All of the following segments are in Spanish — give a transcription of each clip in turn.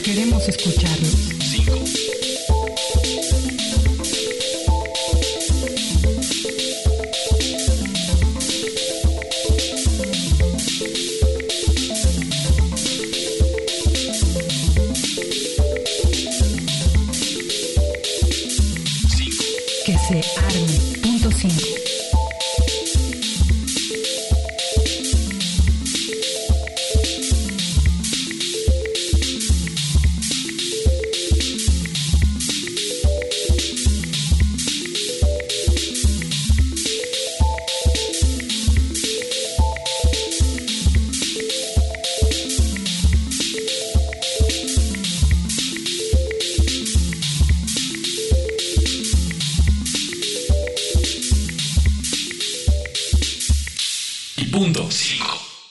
Queremos escucharlos. 5. Que se arme. Punto 5. Punto 5.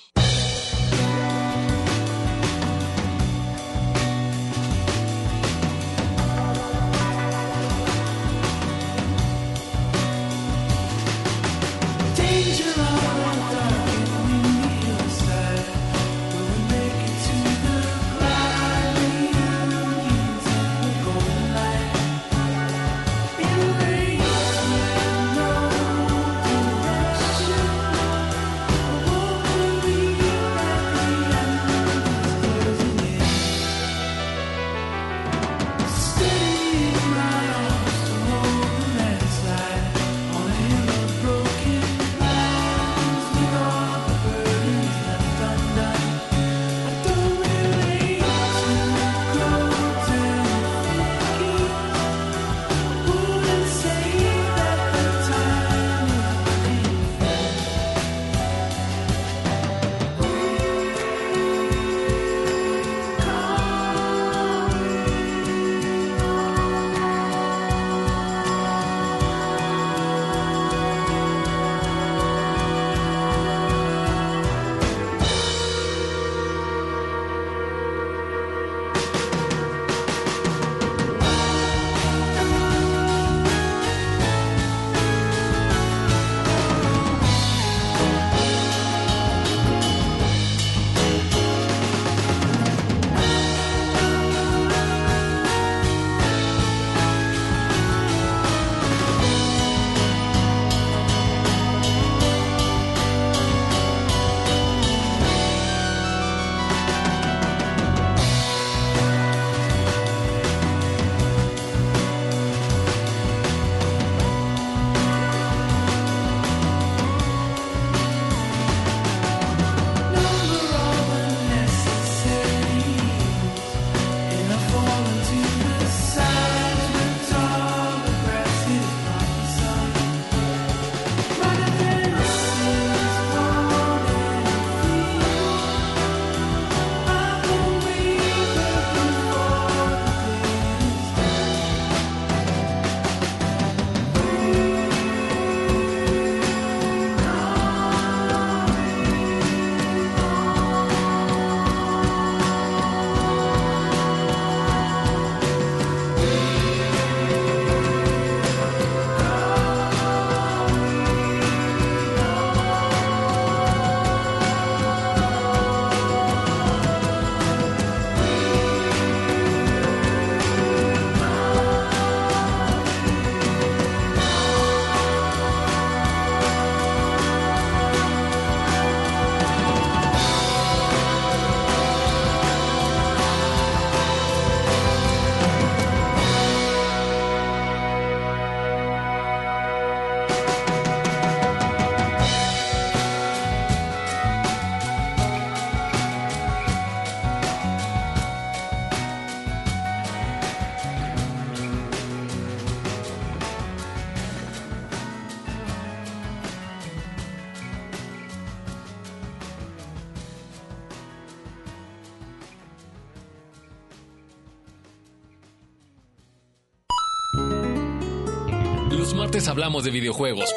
Los martes hablamos de videojuegos.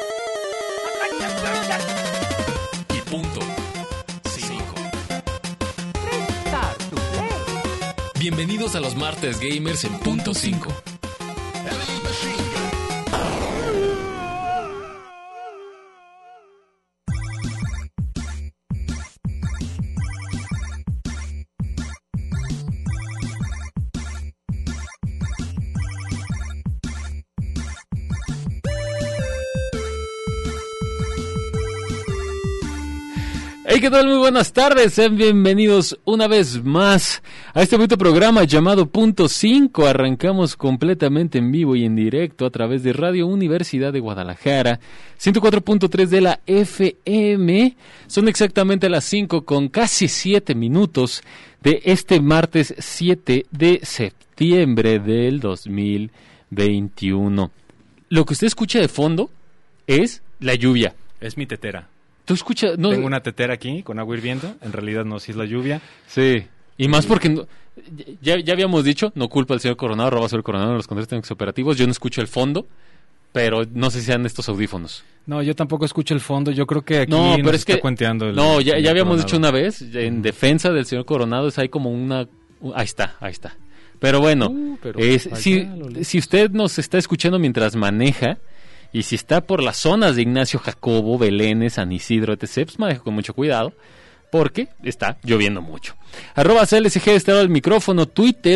Y punto 5. Bienvenidos a los martes gamers en punto 5. Hey, ¿qué tal? Muy buenas tardes. Sean bienvenidos una vez más a este bonito programa llamado Punto 5. Arrancamos completamente en vivo y en directo a través de Radio Universidad de Guadalajara, 104.3 de la FM. Son exactamente las 5 con casi 7 minutos de este martes 7 de septiembre del 2021. Lo que usted escucha de fondo es la lluvia. Es mi tetera. ¿Tú escuchas? No, Tengo una tetera aquí con agua hirviendo. En realidad no, sí es la lluvia. sí. Y más porque ya habíamos dicho, no culpa al señor Coronado, arroba el Coronado en los controles técnicos operativos. Yo no escucho el fondo, pero no sé si sean estos audífonos. No, yo tampoco escucho el fondo. Yo creo que aquí No, pero nos es que está cuenteando el no, ya señor habíamos Coronado. dicho una vez en defensa del señor Coronado, es ahí como una ahí está. Pero bueno, pero si usted nos está escuchando mientras maneja y si está por las zonas de Ignacio Jacobo, Belénes, San Isidro, etc., pues maneja con mucho cuidado, porque está lloviendo mucho. @ASALSG, este lado del micrófono, Twitter,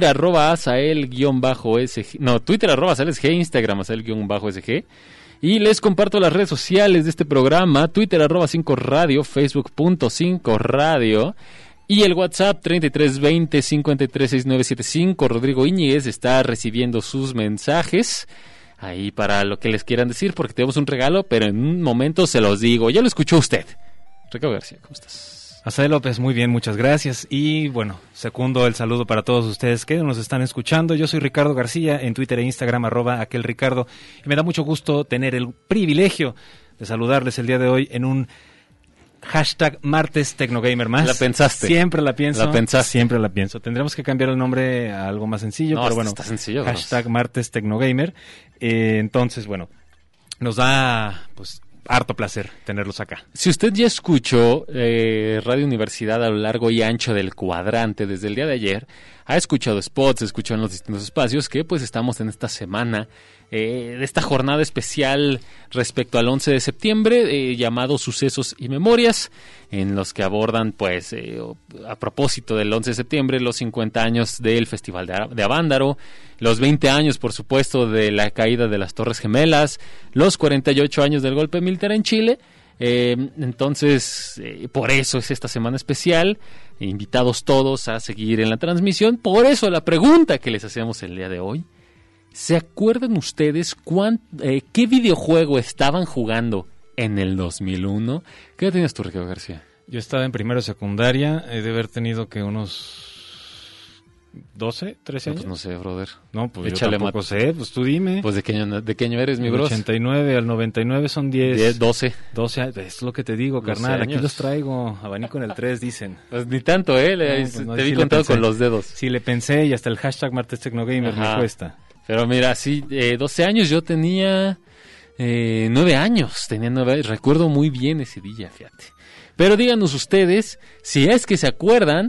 @ASAEL_SG, no, Twitter, @ASALSG, Instagram, ASAEL_SG, y les comparto las redes sociales de este programa, Twitter, @5radio, Facebook.5radio, y el WhatsApp 3320 536975. Rodrigo Íñiguez está recibiendo sus mensajes ahí para lo que les quieran decir, porque tenemos un regalo, pero en un momento se los digo. Ya lo escuchó usted. Ricardo García, ¿cómo estás? Azael López, muy bien, muchas gracias. Y bueno, secundo el saludo para todos ustedes que nos están escuchando. Yo soy Ricardo García, en Twitter e Instagram, @aquelricardo. Y me da mucho gusto tener el privilegio de saludarles el día de hoy en un hashtag Martes Tecnogamer más. ¿La pensaste? Siempre la pienso. ¿La pensaste? Siempre la pienso. Tendremos que cambiar el nombre a algo más sencillo, No, pero bueno. está sencillo. Hashtag Martes Tecnogamer. Entonces, bueno, nos da pues harto placer tenerlos acá. Si usted ya escuchó Radio Universidad a lo largo y ancho del cuadrante desde el día de ayer, ha escuchado spots, escuchó en los distintos espacios que pues estamos en esta semana de esta jornada especial respecto al 11 de septiembre llamado Sucesos y Memorias, en los que abordan pues a propósito del 11 de septiembre los 50 años del Festival de Avándaro, los 20 años por supuesto de la caída de las Torres Gemelas, los 48 años del golpe militar en Chile. Entonces por eso es esta semana especial, invitados todos a seguir en la transmisión. Por eso la pregunta que les hacemos el día de hoy: ¿se acuerdan ustedes qué videojuego estaban jugando en el 2001? ¿Qué edad tenías tú, Ricardo García? Yo estaba en primero de secundaria, he de haber tenido que unos 12, 13 No, años. pues no sé, brother. No, pues Échale yo tampoco sé, pues tú dime. Pues ¿de qué año eres, mi Del bros? 89 al 99 son 10, 12. 12 años, es lo que te digo, 12 carnal, aquí años. los traigo, abanico en el 3, dicen. Pues ni tanto, No, te pues no, vi sí le contado pensé. con los dedos. Sí, le pensé y hasta el hashtag Martes Tecnogamer Ajá. me cuesta. Pero mira, sí, 12 años, yo tenía 9 años, recuerdo muy bien ese día, fíjate. Pero díganos ustedes, si es que se acuerdan,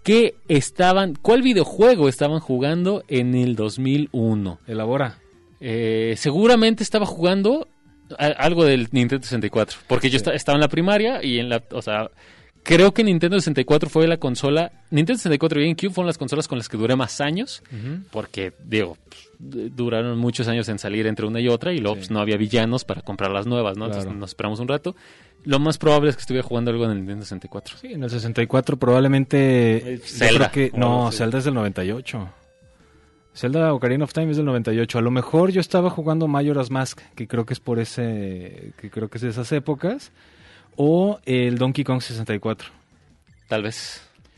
¿cuál videojuego estaban jugando en el 2001? Elabora. Seguramente estaba jugando algo del Nintendo 64, porque yo estaba en la primaria y creo que Nintendo 64 fue la consola. Nintendo 64 y GameCube fueron las consolas con las que duré más años, porque, duraron muchos años en salir entre una y otra, y luego pues, no había villanos para comprar las nuevas, ¿no? Claro. Entonces nos esperamos un rato. Lo más probable es que estuviera jugando algo en el Nintendo 64. Sí, en el 64 probablemente... Zelda. yo creo que, no, Zelda es del 98. Zelda Ocarina of Time es del 98. A lo mejor yo estaba jugando Majora's Mask, que creo que es que creo que es de esas épocas, o el Donkey Kong 64. Tal vez.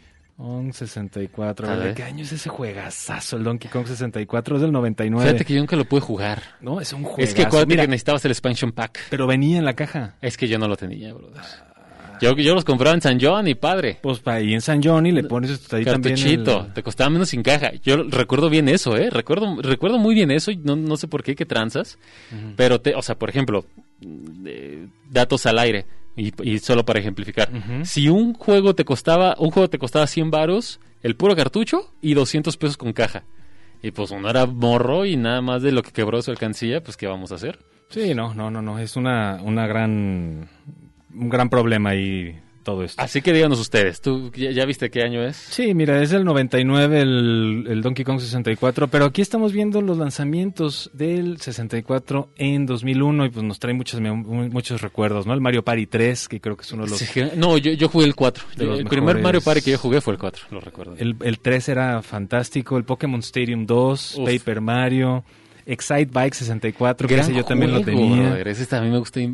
64. A ver. ¿Qué año es ese juegazazo? El Donkey Kong 64 es del 99. Fíjate que yo nunca lo pude jugar. No, es un juegazo. Es que acuérdate Mira, que necesitabas el expansion pack. pero venía en la caja. Es que yo no lo tenía, brother. Yo los compraba en San John y padre. Pues ahí en San Johnny le pones ahí también Cartuchito, te costaba menos sin caja. Yo recuerdo bien eso, recuerdo muy bien eso y no sé por qué tranzas. Pero, por ejemplo, datos al aire y solo para ejemplificar. Si un juego te costaba 100 varos, el puro cartucho y 200 pesos con caja. Y pues uno era morro y nada más de lo que quebró su alcancía, pues ¿qué vamos a hacer? Sí, no, es un gran problema ahí todo esto. Así que díganos ustedes, ¿tú ya viste qué año es? Sí, mira, es el 99 el Donkey Kong 64, pero aquí estamos viendo los lanzamientos del 64 en 2001 y pues nos trae muchos recuerdos, ¿no? El Mario Party 3, que creo que es uno de los... Sí, no, yo jugué el 4. El primer Mario Party que yo jugué fue el 4, lo recuerdo. El 3 era fantástico, el Pokémon Stadium 2, Uf. Paper Mario... Excite Bike 64, que Gran ese yo también lo juego, tenía. brother. Ese también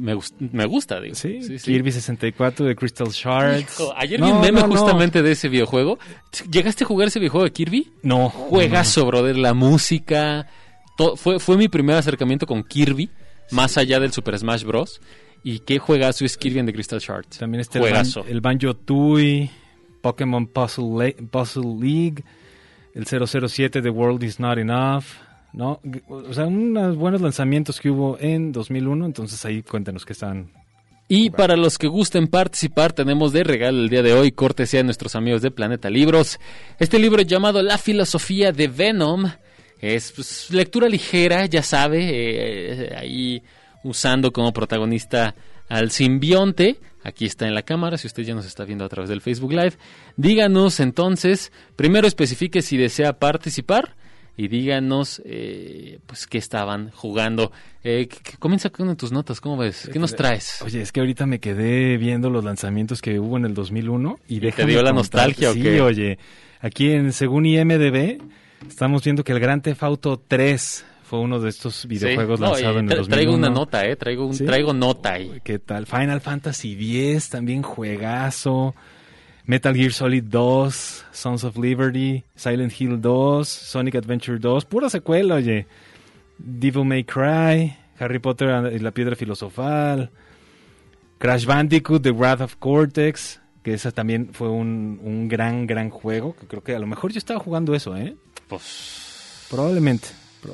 me gusta, digo. Sí, Kirby 64 de Crystal Shards. Hijo, ayer vi un meme justamente de ese videojuego. ¿Llegaste a jugar ese videojuego de Kirby? No. Juegazo, brother. La música. Fue mi primer acercamiento con Kirby, más allá del Super Smash Bros. Y qué juegazo es Kirby en The Crystal Shards. También está juegazo. el Banjo-Tooie, Pokémon Puzzle League, el 007 The World Is Not Enough. No, o sea, unos buenos lanzamientos que hubo en 2001, entonces ahí cuéntanos qué están. Y para los que gusten participar, tenemos de regalo el día de hoy, cortesía de nuestros amigos de Planeta Libros, este libro llamado La filosofía de Venom. Es pues, lectura ligera, ya sabe, ahí usando como protagonista al simbionte. Aquí está en la cámara, si usted ya nos está viendo a través del Facebook Live. Díganos entonces, primero especifique si desea participar. Y díganos, pues, qué estaban jugando. Comienza con tus notas, ¿cómo ves? ¿Qué nos traes? Oye, es que ahorita me quedé viendo los lanzamientos que hubo en el 2001. ¿Y te dio la nostalgia o qué? Sí, oye, aquí según IMDb, estamos viendo que el Grand Theft Auto 3 fue uno de estos videojuegos lanzado en el 2001. Traigo una nota, traigo nota ahí. ¿Qué tal? Final Fantasy X, también juegazo. Metal Gear Solid 2, Sons of Liberty, Silent Hill 2, Sonic Adventure 2, pura secuela, oye. Devil May Cry, Harry Potter y la Piedra Filosofal, Crash Bandicoot, The Wrath of Cortex, que esa también fue un gran juego, que creo que a lo mejor yo estaba jugando eso, ¿eh? Pues... Probablemente.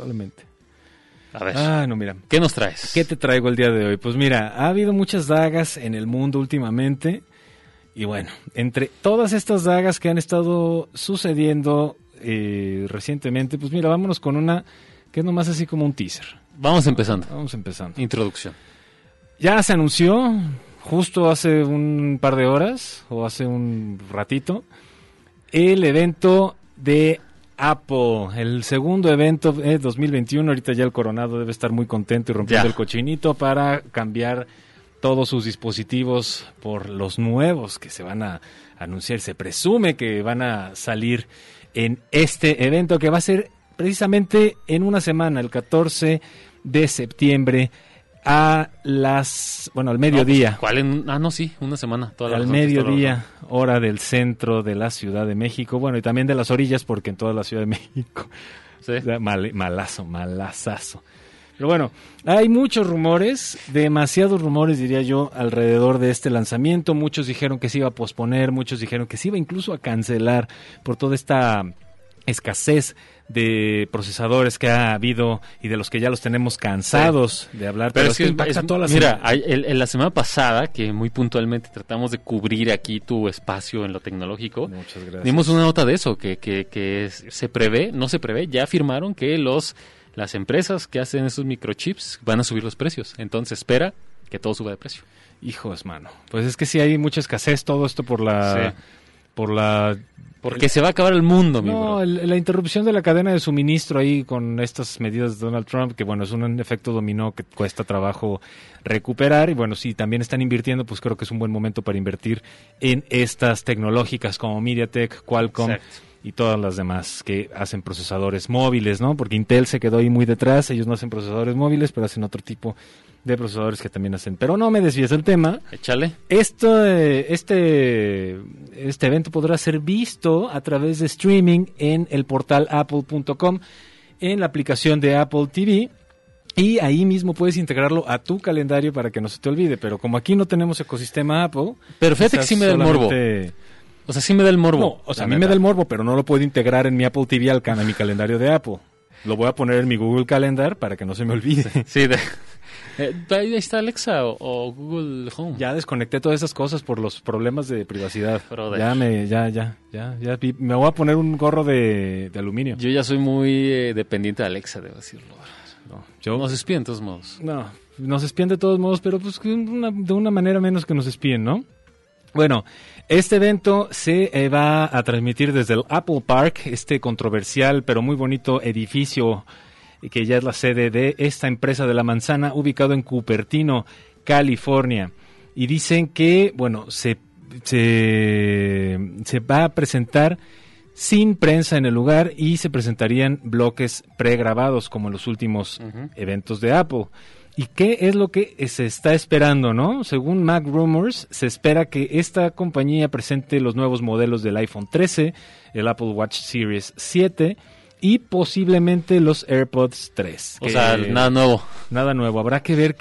A ver, no, mira. ¿Qué nos traes? ¿Qué te traigo el día de hoy? Pues mira, ha habido muchas dagas en el mundo últimamente. Y bueno, entre todas estas dagas que han estado sucediendo recientemente, pues mira, vámonos con una que es nomás así como un teaser. Vamos empezando. Introducción. Ya se anunció, justo hace un par de horas, o hace un ratito, el evento de Apple, el segundo evento de 2021. Ahorita ya el Coronado debe estar muy contento y rompiendo el cochinito para cambiar todos sus dispositivos por los nuevos que se van a anunciar. Se presume que van a salir en este evento que va a ser precisamente en una semana, el 14 de septiembre al mediodía. Una semana. Al mediodía, hora del centro de la Ciudad de México, bueno, y también de las orillas, porque en toda la Ciudad de México. Sí. Malazazo. Pero bueno, hay muchos rumores, demasiados rumores diría yo, alrededor de este lanzamiento. Muchos dijeron que se iba a posponer, muchos dijeron que se iba incluso a cancelar por toda esta escasez de procesadores que ha habido y de los que ya los tenemos cansados de hablar. Pero es que impacta toda la semana. Mira, la semana pasada, que muy puntualmente tratamos de cubrir aquí tu espacio en lo tecnológico, muchas gracias, dimos una nota de eso, que se prevé, ya afirmaron que las empresas que hacen esos microchips van a subir los precios. Entonces espera que todo suba de precio. Hijos, mano. Pues es que sí hay mucha escasez, todo esto porque se va a acabar el mundo, mi bro. La interrupción de la cadena de suministro ahí con estas medidas de Donald Trump, que bueno, es un efecto dominó que cuesta trabajo recuperar. Y bueno, si también están invirtiendo, pues creo que es un buen momento para invertir en estas tecnológicas como MediaTek, Qualcomm. Exacto. Y todas las demás que hacen procesadores móviles, ¿no? Porque Intel se quedó ahí muy detrás, ellos no hacen procesadores móviles, pero hacen otro tipo de procesadores que también hacen. Pero no me desvíes del tema. Échale. Este evento podrá ser visto a través de streaming en el portal apple.com, en la aplicación de Apple TV. Y ahí mismo puedes integrarlo a tu calendario para que no se te olvide. Pero como aquí no tenemos ecosistema Apple... Pero fíjate que sí me da el morbo. O sea, sí me da el morbo. No, o sea, a mí me da el morbo, pero no lo puedo integrar en mi Apple TV a mi calendario de Apple. Lo voy a poner en mi Google Calendar para que no se me olvide. Sí, ahí está Alexa o Google Home. Ya desconecté todas esas cosas por los problemas de privacidad. Ya me voy a poner un gorro de aluminio. Yo ya soy muy dependiente de Alexa, debo decirlo. Nos espían de todos modos. No, nos espían de todos modos, pero pues de una manera menos que nos espíen, ¿no? Bueno, este evento se va a transmitir desde el Apple Park, este controversial pero muy bonito edificio que ya es la sede de esta empresa de la manzana, ubicado en Cupertino, California. Y dicen que, bueno, se va a presentar sin prensa en el lugar y se presentarían bloques pregrabados como en los últimos eventos de Apple. ¿Y qué es lo que se está esperando, no? Según Mac Rumors, se espera que esta compañía presente los nuevos modelos del iPhone 13, el Apple Watch Series 7 y posiblemente los AirPods 3. O sea, nada nuevo. Nada nuevo. Habrá que ver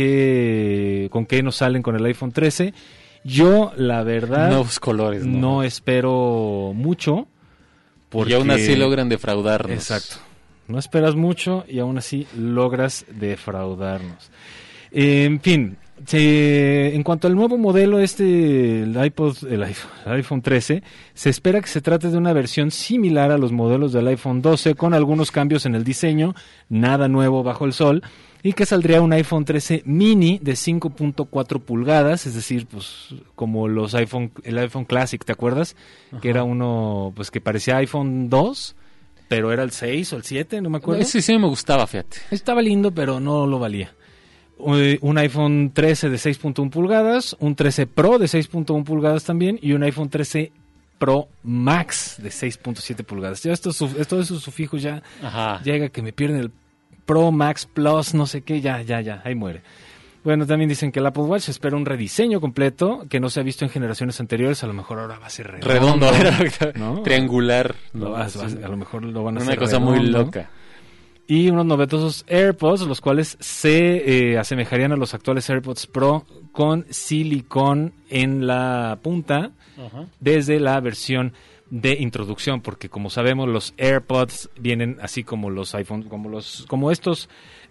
con qué nos salen con el iPhone 13. Yo, la verdad, nuevos colores, no espero mucho. Porque... Y aún así logran defraudarnos. Exacto. No esperas mucho y aún así logras defraudarnos. En fin, en cuanto al nuevo modelo, el iPhone 13, se espera que se trate de una versión similar a los modelos del iPhone 12, con algunos cambios en el diseño, nada nuevo bajo el sol, y que saldría un iPhone 13 mini de 5.4 pulgadas, es decir, pues como el iPhone Classic, ¿te acuerdas? Ajá. Que era uno pues que parecía iPhone 2, pero era el 6 o el 7, no me acuerdo. Sí me gustaba, fíjate. Estaba lindo, pero no lo valía. Un iPhone 13 de 6.1 pulgadas, un 13 Pro de 6.1 pulgadas también, y un iPhone 13 Pro Max de 6.7 pulgadas. Ya todos esos sufijos ya llega que me pierden el Pro Max Plus, no sé qué, ya, ahí muere. Bueno, también dicen que el Apple Watch espera un rediseño completo que no se ha visto en generaciones anteriores. A lo mejor ahora va a ser redondo, ¿no? Triangular. ¿No? A lo mejor lo van a hacer una cosa redondo. Muy loca. Y unos novedosos AirPods, los cuales se asemejarían a los actuales AirPods Pro con silicón en la punta desde la versión de introducción, porque como sabemos los AirPods vienen así como los iPhone, como estos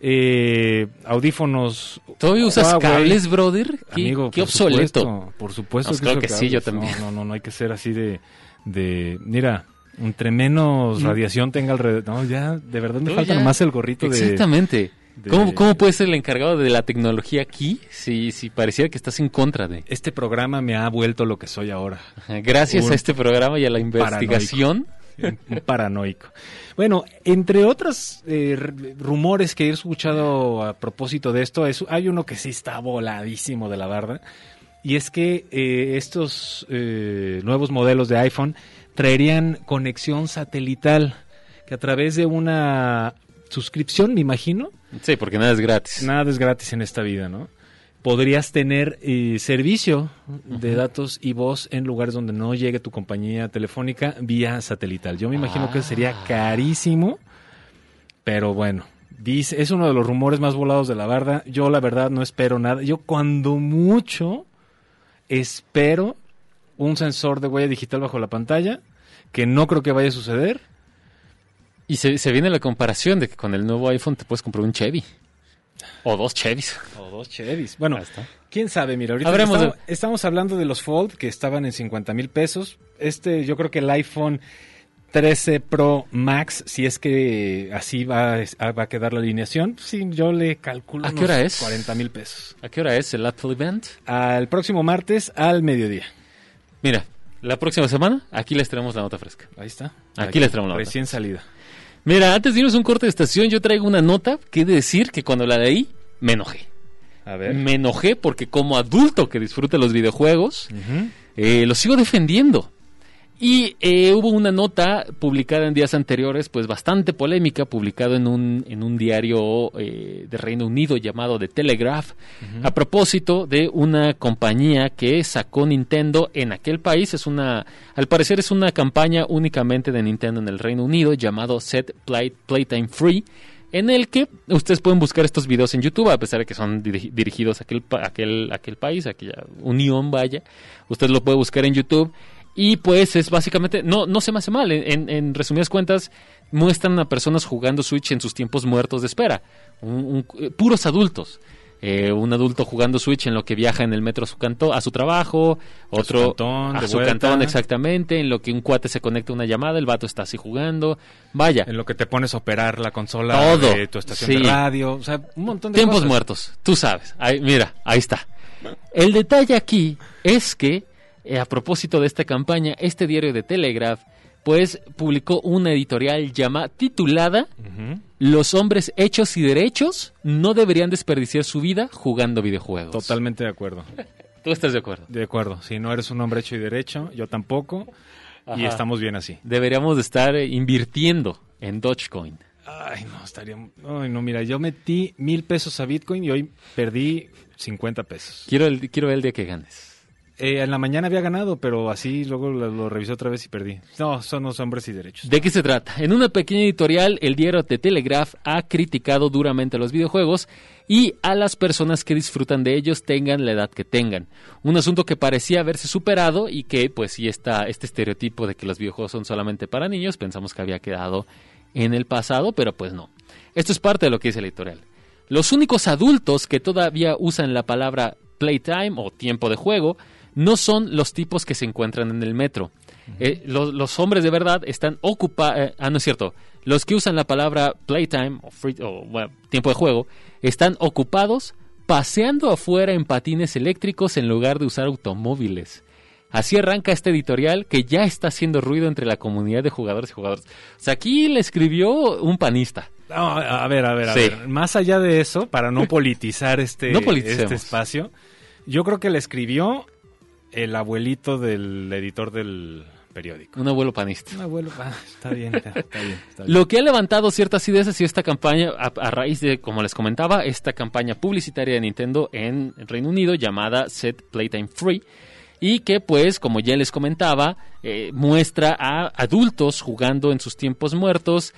audífonos. ¿Todavía usas cables, brother? Amigo, qué obsoleto. Por supuesto que claro que cables. Sí, yo también. No hay que ser así de mira, entre menos radiación tenga alrededor. No, ya, de verdad me falta nomás el gorrito Exactamente. ¿Cómo puedes ser el encargado de la tecnología aquí si pareciera que estás en contra de? Este programa me ha vuelto lo que soy ahora. Gracias a este programa y a la investigación. Un paranoico. Bueno, entre otros rumores que he escuchado a propósito de esto, hay uno que sí está voladísimo de la barda, y es que estos nuevos modelos de iPhone traerían conexión satelital, que a través de una suscripción, me imagino. Sí, porque nada es gratis. Nada es gratis en esta vida, ¿no? Podrías tener servicio de datos y voz en lugares donde no llegue tu compañía telefónica vía satelital. Yo me imagino que sería carísimo, pero bueno, es uno de los rumores más volados de la barda. Yo la verdad no espero nada. Yo cuando mucho espero un sensor de huella digital bajo la pantalla, que no creo que vaya a suceder. Y se viene la comparación de que con el nuevo iPhone te puedes comprar un Chevy. O dos Chevys. Bueno, quién sabe, mira, ahorita estamos hablando de los Fold, que estaban en 50,000 pesos. Yo creo que el iPhone 13 Pro Max, si es que así va a quedar la alineación, sí, yo le calculo ¿A qué hora es? 40,000 pesos. ¿A qué hora es el Apple Event? Al próximo martes al mediodía. Mira, la próxima semana, aquí les traemos la nota fresca. Ahí está. Aquí les traemos la nota. Recién salida. Mira, antes de irnos a un corte de estación, yo traigo una nota que he de decir que cuando la leí, me enojé. A ver. Me enojé porque como adulto que disfruta los videojuegos, los sigo defendiendo. Y hubo una nota publicada en días anteriores, pues bastante polémica, publicado en un diario de Reino Unido llamado The Telegraph, a propósito de una compañía que sacó Nintendo en aquel país. Al parecer es una campaña únicamente de Nintendo en el Reino Unido, llamado Set Playtime Free, en el que ustedes pueden buscar estos videos en YouTube, a pesar de que son dirigidos a aquel país, a aquella unión, vaya. Usted lo puede buscar en YouTube. Y pues es básicamente, no se me hace mal, en resumidas cuentas muestran a personas jugando Switch en sus tiempos muertos de espera, puros adultos, un adulto jugando Switch en lo que viaja en el metro a su trabajo, otro a su cantón exactamente, en lo que un cuate se conecta a una llamada, el vato está así jugando, vaya. En lo que te pones a operar la consola de tu estación de radio, o sea, un montón de tiempos cosas. Muertos, tú sabes, mira, ahí está. El detalle aquí es que a propósito de esta campaña, este diario de Telegraph, pues publicó una editorial titulada Los hombres hechos y derechos no deberían desperdiciar su vida jugando videojuegos. Totalmente de acuerdo. ¿Tú estás de acuerdo? De acuerdo. Si no eres un hombre hecho y derecho, yo tampoco. Ajá. Y estamos bien así. Deberíamos de estar invirtiendo en Dogecoin. Ay, no, estaría... Ay, no, mira, yo metí 1,000 pesos a Bitcoin y hoy perdí 50 pesos. Quiero ver el día que ganes. En la mañana había ganado, pero así luego lo revisé otra vez y perdí. No, son los hombres y derechos. ¿De qué se trata? En una pequeña editorial, el diario The Telegraph ha criticado duramente los videojuegos y a las personas que disfrutan de ellos tengan la edad que tengan. Un asunto que parecía haberse superado y que, pues sí, este estereotipo de que los videojuegos son solamente para niños, pensamos que había quedado en el pasado, pero pues no. Esto es parte de lo que dice la editorial. Los únicos adultos que todavía usan la palabra playtime o tiempo de juego no son los tipos que se encuentran en el metro. Los hombres de verdad están ocupados... no es cierto. Los que usan la palabra playtime o tiempo de juego están ocupados paseando afuera en patines eléctricos en lugar de usar automóviles. Así arranca este editorial que ya está haciendo ruido entre la comunidad de jugadores y jugadores. O sea, aquí le escribió un panista. No, a ver. Sí. Más allá de eso, para no politizar este espacio, yo creo que le escribió el abuelito del editor del periódico. Un abuelo panista. Un abuelo, está bien. Lo que ha levantado ciertas ideas ha sido esta campaña, a raíz de, como les comentaba, esta campaña publicitaria de Nintendo en Reino Unido llamada Set Playtime Free, y que pues, como ya les comentaba, muestra a adultos jugando en sus tiempos muertos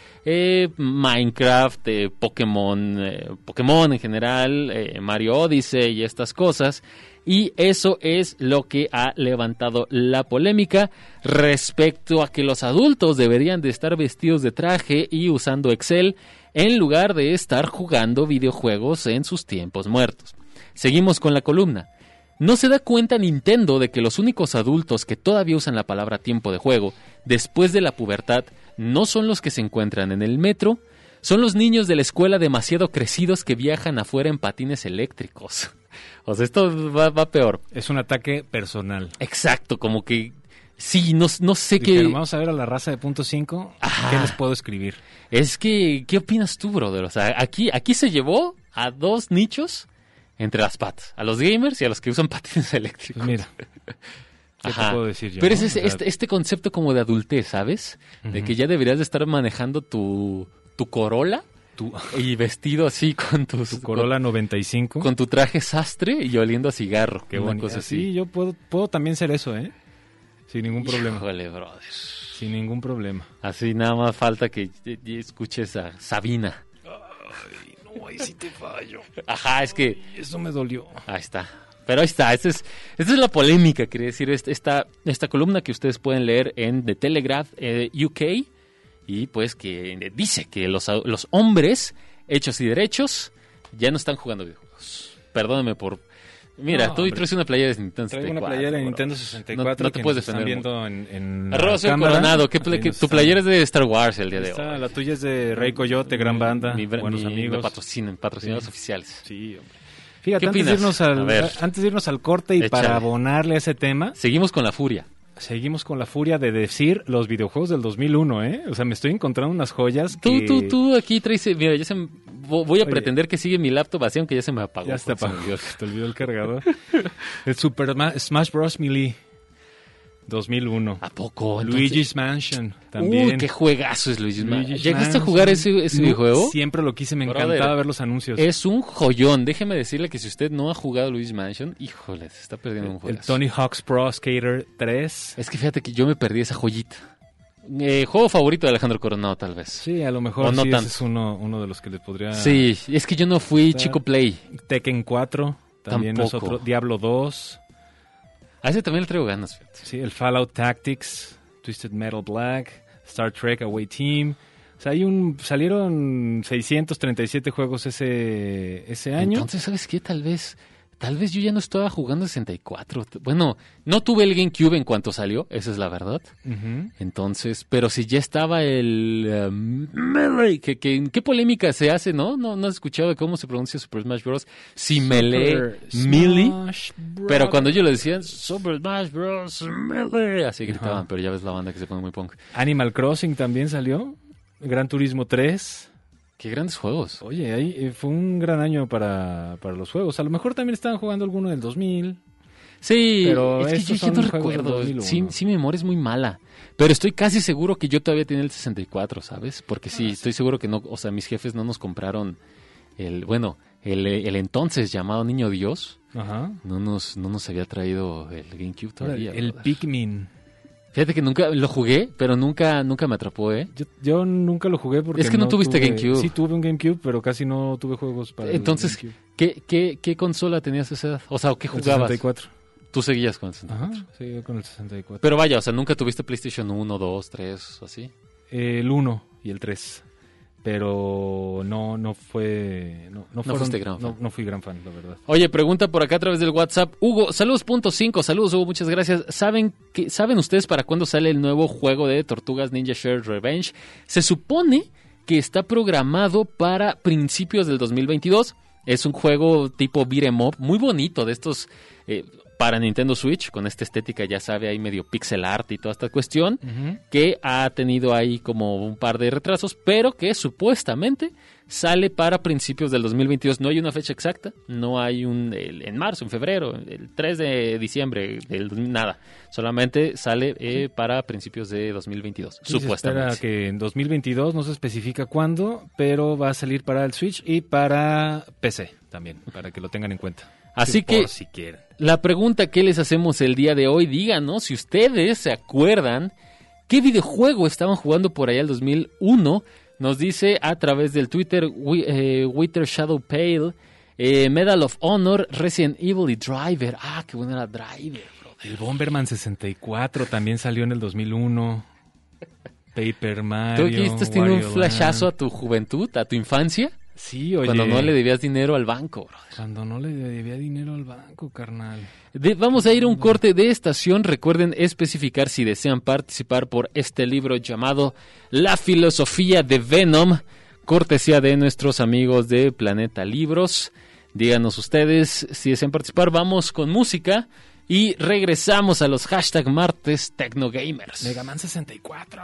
Minecraft, Pokémon en general, Mario Odyssey y estas cosas. Y eso es lo que ha levantado la polémica respecto a que los adultos deberían de estar vestidos de traje y usando Excel en lugar de estar jugando videojuegos en sus tiempos muertos. Seguimos con la columna. ¿No se da cuenta Nintendo de que los únicos adultos que todavía usan la palabra tiempo de juego después de la pubertad no son los que se encuentran en el metro? Son los niños de la escuela demasiado crecidos que viajan afuera en patines eléctricos. O sea, esto va peor. Es un ataque personal. Exacto, como que... Sí, no sé qué... Vamos a ver a la raza de punto 5. ¿Qué les puedo escribir? Es que... ¿Qué opinas tú, brother? O sea, aquí se llevó a dos nichos entre las patas. A los gamers y a los que usan patines eléctricos. Pues mira... ¿Qué te puedo decir yo? Pero es este concepto como de adultez, ¿sabes? De que ya deberías de estar manejando tu Corolla y vestido así con tu Corolla 95. Con tu traje sastre y oliendo a cigarro. Qué bonito. Cosa así. Sí, yo puedo también ser eso, ¿eh? Sin ningún problema. Híjole, brother. Sin ningún problema. Así nada más falta que escuches a Sabina. Ay, no, ahí sí te fallo. Ajá, es que... Eso me dolió. Ahí está. Pero ahí está, esta es la polémica, quería decir, esta columna que ustedes pueden leer en The Telegraph UK, y pues que dice que los hombres hechos y derechos ya no están jugando videojuegos. Perdóname por... Mira, tú traes una playera de Nintendo 64. Traigo una playera de Nintendo 64. No te puedes defender. Están viendo en Arroba soy Coronado. Tu playera es de Star Wars el día de hoy. La tuya es de Rey Coyote, gran banda, buenos amigos. Patrocinadores oficiales. Sí, hombre. Fíjate, antes de irnos al corte y échale. Para abonarle a ese tema... Seguimos con la furia. Seguimos con la furia de decir los videojuegos del 2001, ¿eh? O sea, me estoy encontrando unas joyas que... Tú aquí traes... Mira, voy a pretender que sigue mi laptop vacío, aunque ya se me apagó. Ya se apagó. Te olvidó el cargador. El Super Smash Bros. Melee 2001. ¿A poco? Luigi's Mansion también. Uy, qué juegazo es Luigi's Mansion. ¿Llegaste a jugar ese videojuego? Siempre lo quise, me encantaba ver los anuncios. Es un joyón. Déjeme decirle que si usted no ha jugado Luigi's Mansion, híjole, se está perdiendo un juego. El Tony Hawk's Pro Skater 3. Es que fíjate que yo me perdí esa joyita. Juego favorito de Alejandro Coronado, tal vez. Sí, a lo mejor no sí, tanto. Ese es uno de los que les podría... Sí, es que yo no fui chico play. Tekken 4, también tampoco. es otro. Diablo 2. A ese también le traigo ganas, fíjate. Sí, el Fallout Tactics, Twisted Metal Black, Star Trek Away Team. O sea, salieron 637 juegos ese año. Entonces, ¿sabes qué? Tal vez Tal vez yo ya no estaba jugando 64. Bueno, no tuve el GameCube en cuanto salió, esa es la verdad. Ujú. Entonces, pero si ya estaba el Melee, ¿qué polémica se hace, no? No has escuchado de cómo se pronuncia Super Smash Bros. Si Melee, Melee. Smash Bros. Pero cuando ellos le decían Super Smash Bros. Melee, así gritaban, pero ya ves la banda que se pone muy punk. Animal Crossing también salió. Gran Turismo 3. Qué grandes juegos. Oye, ahí fue un gran año para los juegos. A lo mejor también estaban jugando alguno del 2000. Sí, Pero es que estos yo ya no son juegos del recuerdo. 2001. Sí, mi memoria es muy mala. Pero estoy casi seguro que yo todavía tenía el 64, ¿sabes? Porque sí, estoy seguro que no, o sea, mis jefes no nos compraron el entonces llamado Niño Dios. Ajá. No nos había traído el GameCube todavía. El brother. Pikmin. Fíjate que nunca lo jugué, pero nunca me atrapó, ¿eh? Yo nunca lo jugué porque Es que no tuviste GameCube. Sí tuve un GameCube, pero casi no tuve juegos para Entonces, el GameCube. ¿qué consola tenías a esa edad? O sea, ¿qué El jugabas? 64. Tú seguías con el 64. Ajá, sí, yo con el 64. Pero vaya, o sea, ¿nunca tuviste PlayStation 1, 2, 3 o así? El 1 y el 3. Pero no fue... No fuiste gran fan. No fui gran fan, la verdad. Oye, pregunta por acá a través del WhatsApp. Hugo, saludos.5, saludos Hugo, muchas gracias. ¿Saben ustedes para cuándo sale el nuevo juego de Tortugas Ninja Shredder's Revenge? Se supone que está programado para principios del 2022. Es un juego tipo beat 'em up, muy bonito, de estos para Nintendo Switch, con esta estética, ya sabe, ahí medio pixel art y toda esta cuestión, que ha tenido ahí como un par de retrasos, pero que supuestamente sale para principios del 2022. No hay una fecha exacta, no hay en marzo, en febrero, el 3 de diciembre, nada. Solamente sale para principios de 2022, Sí, supuestamente. se espera que en 2022, no se especifica cuándo, pero va a salir para el Switch y para PC también, para que lo tengan en cuenta. Así que por si quieren. la pregunta que les hacemos el día de hoy, díganos si ustedes se acuerdan qué videojuego estaban jugando por allá el 2001. Nos dice a través del Twitter Wither Shadow Pale, Medal of Honor, Resident Evil y Driver. Ah, qué bueno era Driver, bro. El Bomberman 64 también salió en el 2001. Paper Mario. ¿Tú aquí estás teniendo un Wario flashazo a Land. tu juventud, a tu infancia? Sí, oye. Cuando no le debías dinero al banco, bro. Cuando no le debía dinero al banco, carnal. Vamos a ir a un corte de estación. Recuerden especificar si desean participar por este libro llamado La filosofía de Venom, cortesía de nuestros amigos de Planeta Libros. Díganos ustedes si desean participar. Vamos con música y regresamos a los hashtag martes Tecnogamers. Mega Man 64.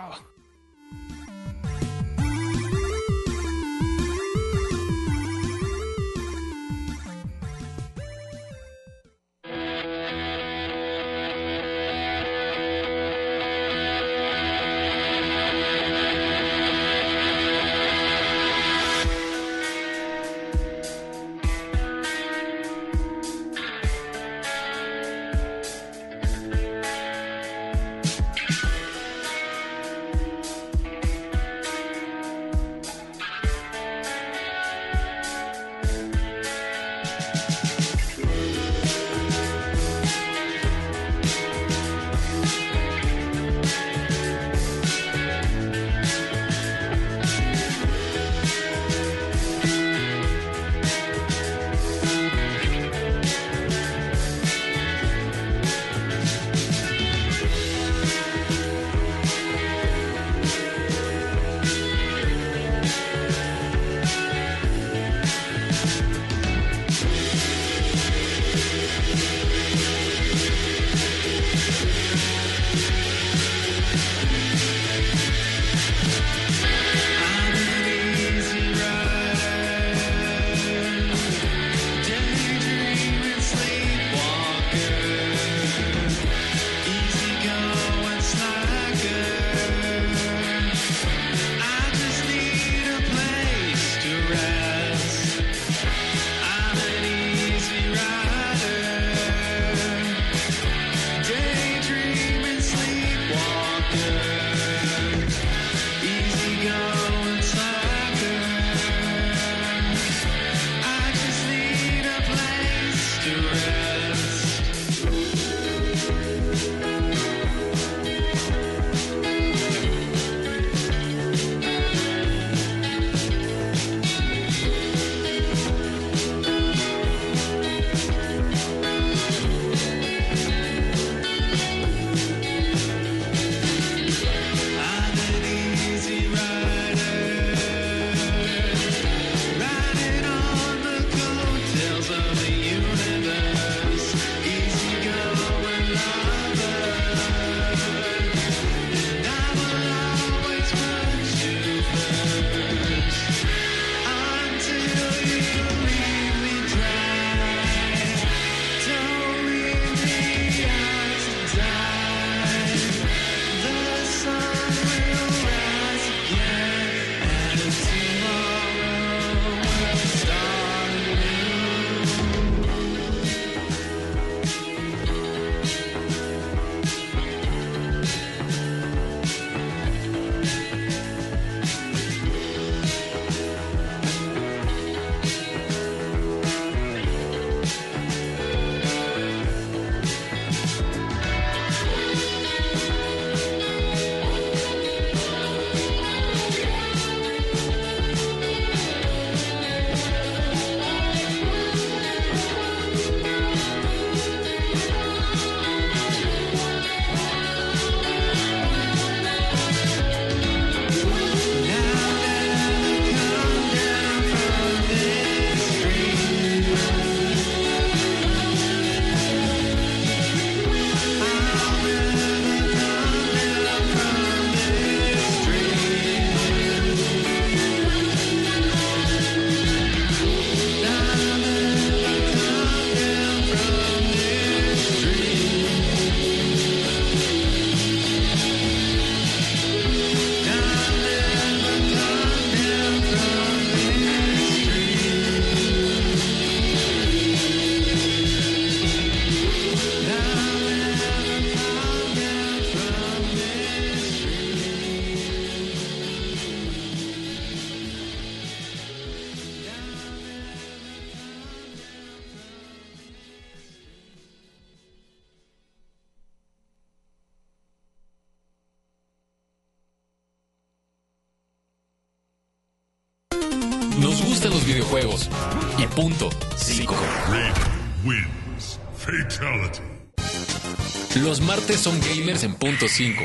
Nos gustan los videojuegos. Y punto. 5. Red wins. Fatality. Los martes son gamers en punto 5.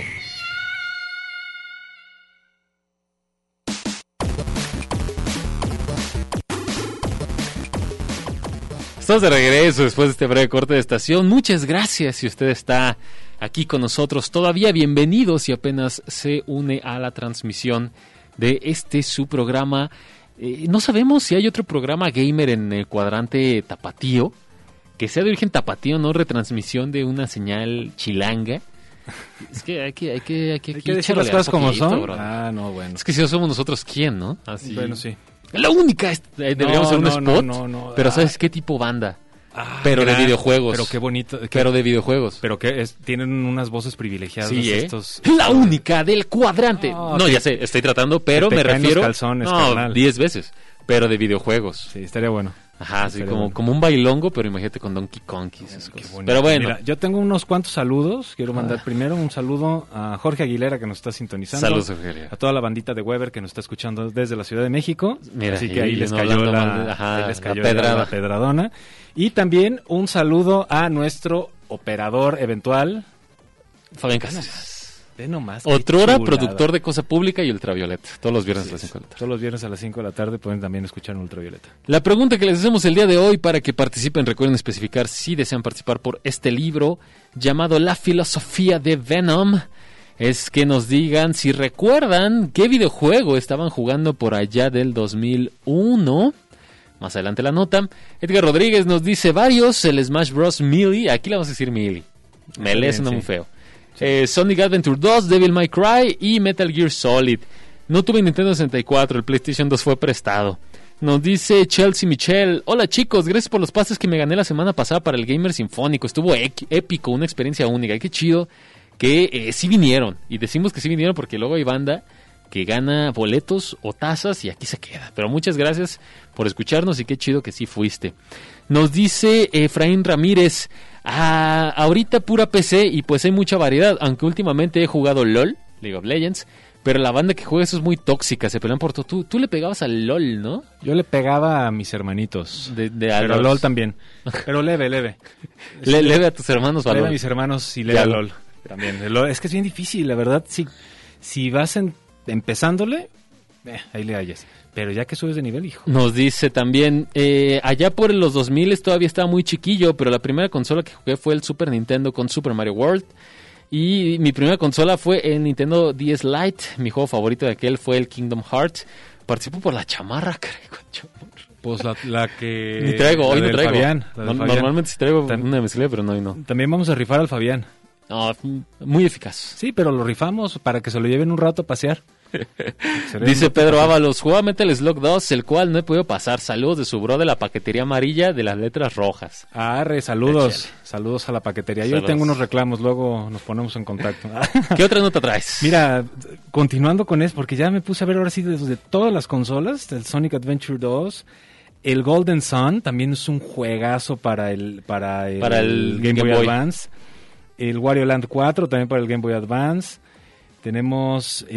Estamos de regreso después de este breve corte de estación. Muchas gracias si usted está aquí con nosotros todavía. Bienvenidos si apenas se une a la transmisión de su programa. No sabemos si hay otro programa gamer en el cuadrante tapatío, que sea de origen tapatío, no retransmisión de una señal chilanga. Es que hay que decir las cosas como son. Bro. No, bueno. Es que si no somos nosotros, ¿quién, no? Así. Bueno, sí. La única deberíamos hacer un spot. No. Pero ¿sabes qué tipo banda? Pero de videojuegos. Pero qué bonito. Pero de videojuegos. Pero que tienen unas voces privilegiadas. Sí, estos. La única del cuadrante. No, ya sé, estoy tratando, pero me refiero. Calzones, 10 veces. Pero de videojuegos. Sí, estaría bueno. Ajá, así como un bailongo, pero imagínate con Donkey Kong y esas cosas. Pero bueno. Mira, yo tengo unos cuantos saludos. Quiero mandar primero un saludo a Jorge Aguilera, que nos está sintonizando. Saludos, Jorge. A toda la bandita de Weber que nos está escuchando desde la Ciudad de México. Mira, así que ahí les cayó la pedradona. Y también un saludo a nuestro operador eventual, Fabián Cáceres. Ve nomás. Otrora productor de Cosa Pública y Ultravioleta. Todos los viernes a las 5 de la tarde. Todos los viernes a las 5 de la tarde pueden también escuchar Ultravioleta. La pregunta que les hacemos el día de hoy para que participen, recuerden especificar si desean participar por este libro llamado La Filosofía de Venom, es que nos digan si recuerdan qué videojuego estaban jugando por allá del 2001. Más adelante la nota. Edgar Rodríguez nos dice varios, el Smash Bros. Melee, aquí le vamos a decir Melee. Melee suena muy feo. Sonic Adventure 2, Devil May Cry y Metal Gear Solid. No tuve Nintendo 64, el PlayStation 2 fue prestado. Nos dice Chelsea Michelle: hola chicos, gracias por los pases que me gané la semana pasada para el Gamer Sinfónico. Estuvo épico, una experiencia única. Qué chido que sí vinieron. Y decimos que sí vinieron porque luego hay banda que gana boletos o tazas y aquí se queda. Pero muchas gracias por escucharnos y qué chido que sí fuiste. Nos dice Efraín Ramírez: ahorita pura PC y pues hay mucha variedad, aunque últimamente he jugado LOL, League of Legends, pero la banda que juega eso es muy tóxica, se pelean por todo. Tú le pegabas al LOL, ¿no? Yo le pegaba a mis hermanitos, pero a LOL también, pero leve. Leve a tus hermanos, ¿vale? Leve a mis hermanos y leve a LOL también. Es que es bien difícil, la verdad, si vas empezándole, ahí le hallas. Pero ya que subes de nivel, hijo. Nos dice también, allá por los 2000 todavía estaba muy chiquillo, pero la primera consola que jugué fue el Super Nintendo con Super Mario World. Y mi primera consola fue el Nintendo DS Lite. Mi juego favorito de aquel fue el Kingdom Hearts. Participo por la chamarra, creo. Pues la que... Ni traigo, hoy no traigo. Fabián, normalmente sí traigo una mezclilla, pero no, hoy no. También vamos a rifar al Fabián. No, muy eficaz. Sí, pero lo rifamos para que se lo lleven un rato a pasear. Dice Pedro Ábalos: jugaba Metal Slug 2, el cual no he podido pasar. Saludos de su bro de la paquetería amarilla de las letras rojas. Saludos a la paquetería. Saludos. Yo tengo unos reclamos, luego nos ponemos en contacto. ¿Qué otra nota traes? Mira, continuando con eso, porque ya me puse a ver ahora sí desde todas las consolas, el Sonic Adventure 2, el Golden Sun, también es un juegazo para el Game Boy Advance, el Wario Land 4 también para el Game Boy Advance. Tenemos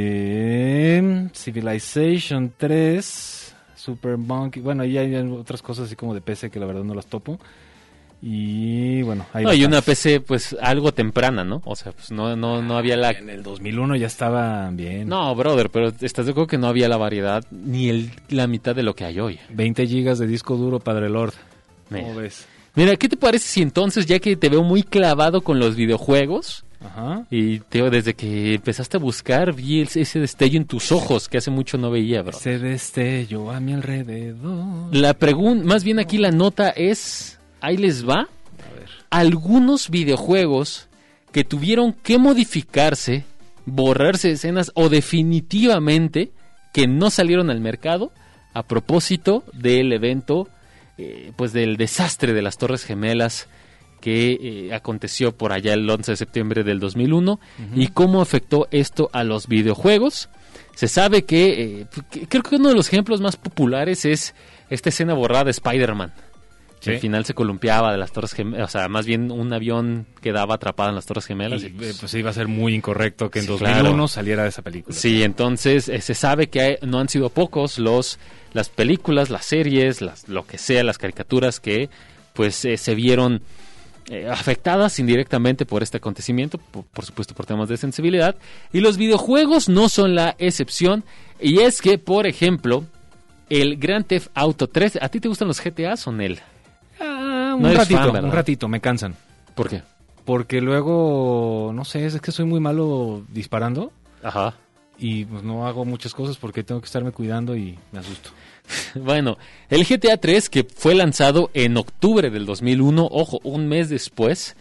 Civilization 3, Super Monkey. Bueno, ahí hay otras cosas así como de PC que la verdad no las topo. Y bueno, ahí hay una PC pues algo temprana, ¿no? O sea, pues no había la... En el 2001 ya estaba bien. No, brother, pero estás de acuerdo que no había la variedad ni la mitad de lo que hay hoy. 20 gigas de disco duro, Padre Lord. ¿Cómo ves? Mira, ¿qué te parece si entonces, ya que te veo muy clavado con los videojuegos... Ajá. Y Teo, desde que empezaste a buscar, vi ese destello en tus ojos que hace mucho no veía, bro. Ese destello a mi alrededor. La pregunta, más bien aquí la nota es, ahí les va, algunos videojuegos que tuvieron que modificarse, borrarse escenas o definitivamente que no salieron al mercado a propósito del evento, pues del desastre de las Torres Gemelas que aconteció por allá el 11 de septiembre del 2001 y cómo afectó esto a los videojuegos. Se sabe que creo que uno de los ejemplos más populares es esta escena borrada de Spider-Man, Sí. Al final se columpiaba de las Torres Gemelas, o sea, más bien un avión quedaba atrapado en las Torres Gemelas. Y, pues iba a ser muy incorrecto que en Sí, 2001 claro. saliera de esa película. Sí, entonces se sabe que no han sido pocos las películas, las series, lo que sea, las caricaturas que pues se vieron afectadas indirectamente por este acontecimiento, por supuesto por temas de sensibilidad, y los videojuegos no son la excepción, y es que, por ejemplo, el Grand Theft Auto 3, ¿a ti te gustan los GTAs o Nel? Ah, No eres fan, un ¿verdad? ratito, me cansan. ¿Por qué? Porque luego, no sé, es que soy muy malo disparando Ajá. y pues no hago muchas cosas porque tengo que estarme cuidando y me asusto. Bueno, el GTA 3, que fue lanzado en octubre del 2001, ojo, un mes después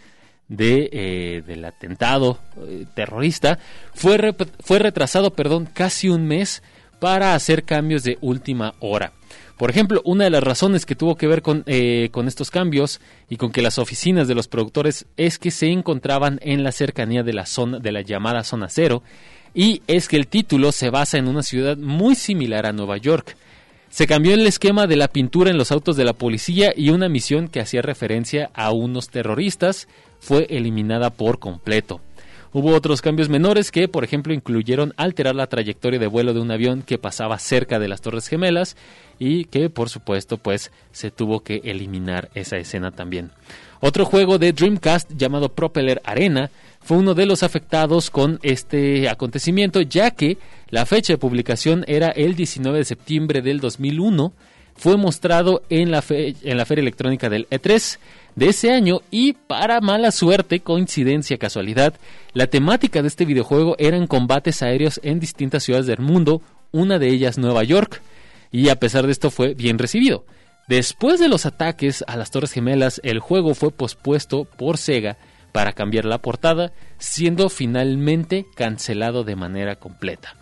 del atentado terrorista, fue retrasado, casi un mes para hacer cambios de última hora. Por ejemplo, una de las razones que tuvo que ver con estos cambios y con que las oficinas de los productores es que se encontraban en la cercanía de la zona, de la llamada Zona Cero, y es que el título se basa en una ciudad muy similar a Nueva York. Se cambió el esquema de la pintura en los autos de la policía y una misión que hacía referencia a unos terroristas fue eliminada por completo. Hubo otros cambios menores que, por ejemplo, incluyeron alterar la trayectoria de vuelo de un avión que pasaba cerca de las Torres Gemelas y que, por supuesto, pues se tuvo que eliminar esa escena también. Otro juego de Dreamcast llamado Propeller Arena fue uno de los afectados con este acontecimiento, ya que la fecha de publicación era el 19 de septiembre del 2001. Fue mostrado en la Feria Electrónica del E3 de ese año y, para mala suerte, coincidencia, casualidad, la temática de este videojuego eran combates aéreos en distintas ciudades del mundo, una de ellas Nueva York, y a pesar de esto fue bien recibido. Después de los ataques a las Torres Gemelas, el juego fue pospuesto por Sega para cambiar la portada, siendo finalmente cancelado de manera completa.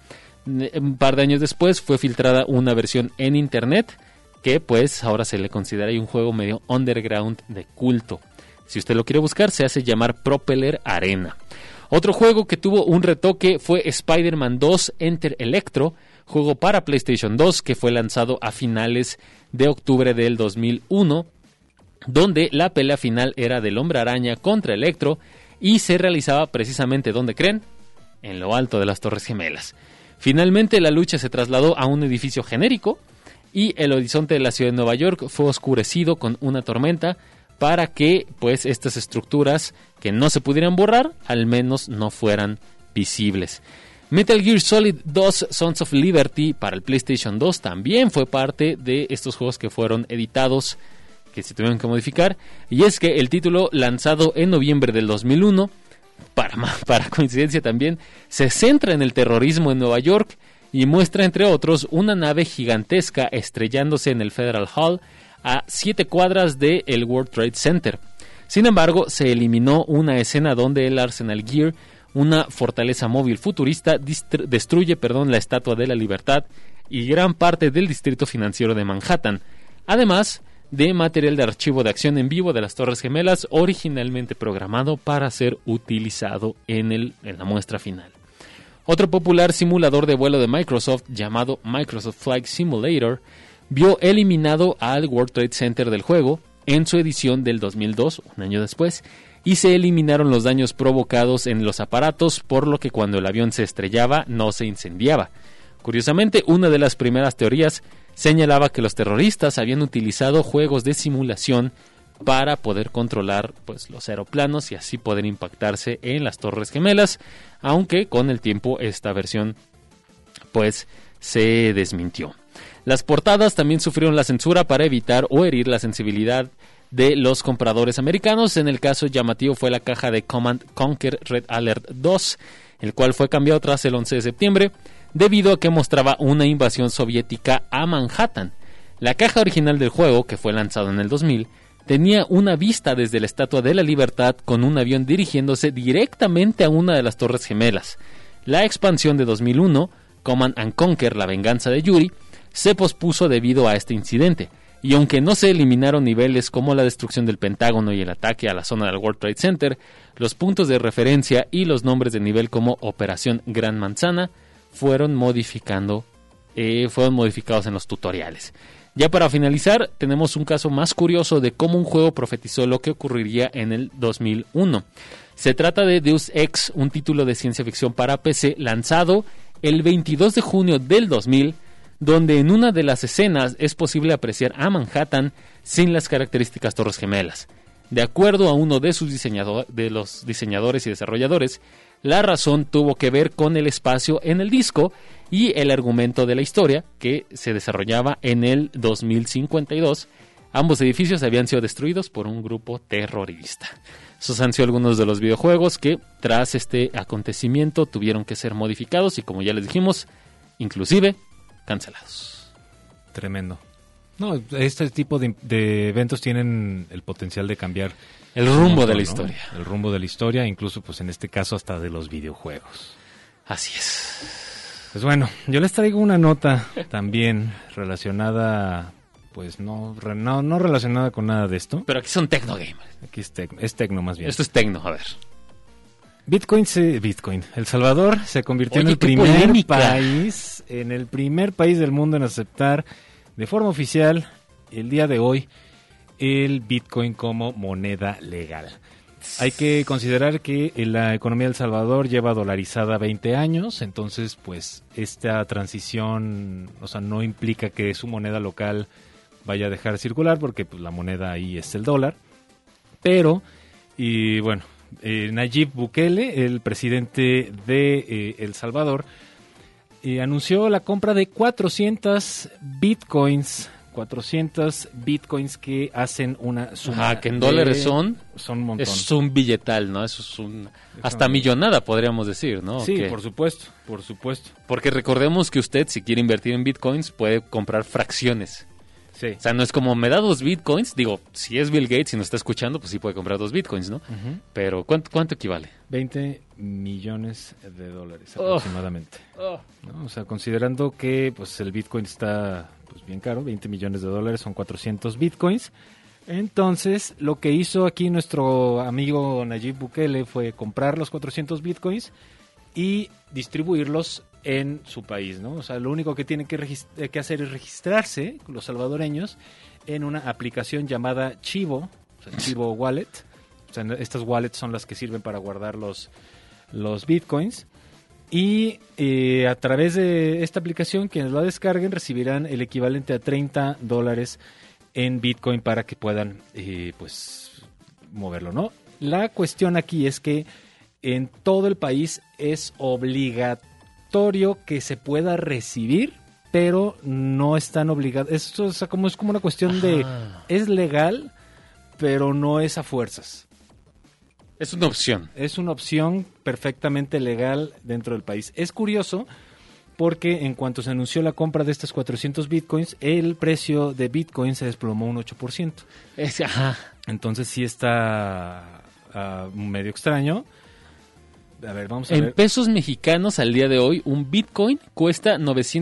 Un par de años después fue filtrada una versión en internet que pues ahora se le considera ahí un juego medio underground de culto. Si usted lo quiere buscar, se hace llamar Propeller Arena. Otro juego que tuvo un retoque fue Spider-Man 2 Enter Electro, juego para PlayStation 2 que fue lanzado a finales de octubre del 2001, donde la pelea final era del Hombre Araña contra Electro y se realizaba precisamente, ¿dónde creen? En lo alto de las Torres Gemelas. Finalmente la lucha se trasladó a un edificio genérico y el horizonte de la ciudad de Nueva York fue oscurecido con una tormenta para que pues estas estructuras que no se pudieran borrar al menos no fueran visibles. Metal Gear Solid 2 Sons of Liberty para el PlayStation 2 también fue parte de estos juegos que fueron editados, que se tuvieron que modificar, y es que el título, lanzado en noviembre del 2001, para coincidencia también, se centra en el terrorismo en Nueva York y muestra, entre otros, una nave gigantesca estrellándose en el Federal Hall a 7 cuadras del World Trade Center. Sin embargo, se eliminó una escena donde el Arsenal Gear, una fortaleza móvil futurista, destruye la Estatua de la Libertad y gran parte del distrito financiero de Manhattan, además de material de archivo de acción en vivo de las Torres Gemelas, originalmente programado para ser utilizado en la muestra final. Otro popular simulador de vuelo de Microsoft, llamado Microsoft Flight Simulator, vio eliminado al World Trade Center del juego en su edición del 2002, un año después, y se eliminaron los daños provocados en los aparatos, por lo que cuando el avión se estrellaba no se incendiaba. Curiosamente, una de las primeras teorías señalaba que los terroristas habían utilizado juegos de simulación para poder controlar pues los aeroplanos y así poder impactarse en las Torres Gemelas, aunque con el tiempo esta versión pues se desmintió. Las portadas también sufrieron la censura para evitar o herir la sensibilidad de los compradores americanos. En el caso llamativo fue la caja de Command Conquer Red Alert 2, el cual fue cambiado tras el 11 de septiembre debido a que mostraba una invasión soviética a Manhattan. La caja original del juego, que fue lanzado en el 2000, tenía una vista desde la Estatua de la Libertad con un avión dirigiéndose directamente a una de las Torres Gemelas. La expansión de 2001, Command and Conquer, la venganza de Yuri, se pospuso debido a este incidente, y aunque no se eliminaron niveles como la destrucción del Pentágono y el ataque a la zona del World Trade Center, los puntos de referencia y los nombres de nivel como Operación Gran Manzana fueron modificados en los tutoriales. Ya para finalizar, tenemos un caso más curioso de cómo un juego profetizó lo que ocurriría en el 2001. Se trata de Deus Ex, un título de ciencia ficción para PC lanzado el 22 de junio del 2000, donde en una de las escenas es posible apreciar a Manhattan sin las características Torres Gemelas. De acuerdo a uno de los diseñadores y desarrolladores, la razón tuvo que ver con el espacio en el disco y el argumento de la historia, que se desarrollaba en el 2052. Ambos edificios habían sido destruidos por un grupo terrorista. Esos han sido algunos de los videojuegos que, tras este acontecimiento, tuvieron que ser modificados y, como ya les dijimos, inclusive cancelados. Tremendo. No, este tipo de eventos tienen el potencial de cambiar el rumbo de la ¿no? historia. El rumbo de la historia, incluso pues en este caso hasta de los videojuegos. Así es. Pues bueno, yo les traigo una nota también relacionada, pues no relacionada con nada de esto. Pero aquí son Tecno Gamers. Aquí es tecno más bien. Esto es Tecno, a ver. Bitcoin, El Salvador se convirtió Oye, en el primer país del mundo en aceptar de forma oficial el día de hoy el Bitcoin como moneda legal. Hay que considerar que la economía de El Salvador lleva dolarizada 20 años, entonces pues esta transición, o sea, no implica que su moneda local vaya a dejar de circular porque pues la moneda ahí es el dólar. Pero, y bueno, Nayib Bukele, el presidente de El Salvador, anunció la compra de 400 bitcoins que hacen una suma. Ajá, que en dólares son un montón. Es un billetal, ¿no? Eso es hasta millonada, podríamos decir, ¿no? Sí, ¿Qué? por supuesto. Porque recordemos que usted, si quiere invertir en bitcoins, puede comprar fracciones. Sí. O sea, no es como, me da 2 bitcoins. Digo, si es Bill Gates y nos está escuchando, pues sí puede comprar 2 bitcoins, ¿no? Uh-huh. Pero, ¿cuánto equivale? 20 millones de dólares aproximadamente. ¿No? O sea, considerando que pues el bitcoin está pues bien caro, 20 millones de dólares son 400 bitcoins. Entonces, lo que hizo aquí nuestro amigo Nayib Bukele fue comprar los 400 bitcoins y distribuirlos en su país, ¿no? O sea, lo único que tienen que hacer es registrarse, los salvadoreños, en una aplicación llamada Chivo, o sea, Chivo Wallet. O sea, estas wallets son las que sirven para guardar los bitcoins. Y a través de esta aplicación, quienes la descarguen recibirán el equivalente a $30 en bitcoin para que puedan, pues, moverlo, ¿no? La cuestión aquí es que en todo el país es obligatorio que se pueda recibir, pero no están obligados. Esto es como una cuestión de es legal, pero no es a fuerzas. Es una opción. Es una opción perfectamente legal dentro del país. Es curioso porque en cuanto se anunció la compra de estos 400 bitcoins, el precio de bitcoin se desplomó un 8%. Entonces sí está medio extraño. A ver, vamos a ver. En pesos mexicanos al día de hoy, un bitcoin cuesta